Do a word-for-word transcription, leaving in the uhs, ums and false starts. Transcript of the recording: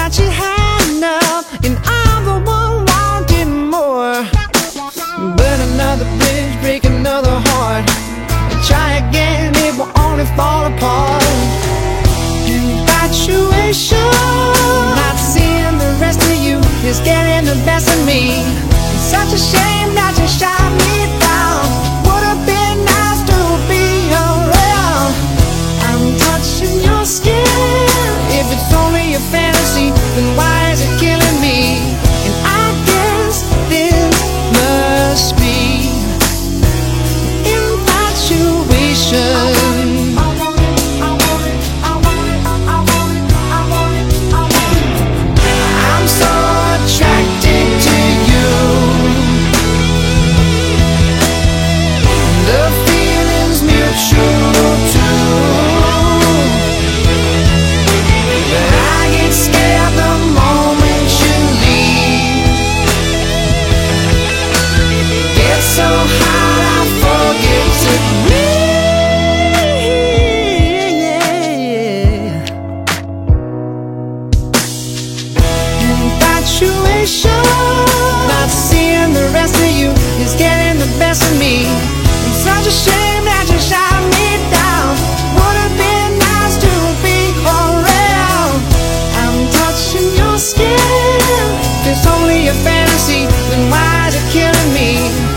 got your hand up, and I'm the one wanting more. Burn another bridge, break another heart, and try again, it will only fall apart. Infatuation, not seeing the rest of you is getting the best of me. It's such a shame that you shot me down. Would have been nice to be around. I'm touching your skin. If it's only a fantasy, then why is it killing me? And I guess this must be infatuation. Not seeing the rest of you is getting the best of me. It's such a shame that you shot me down. Would have been nice to be around. I'm touching your skin. If it's only a fantasy, then why is it killing me?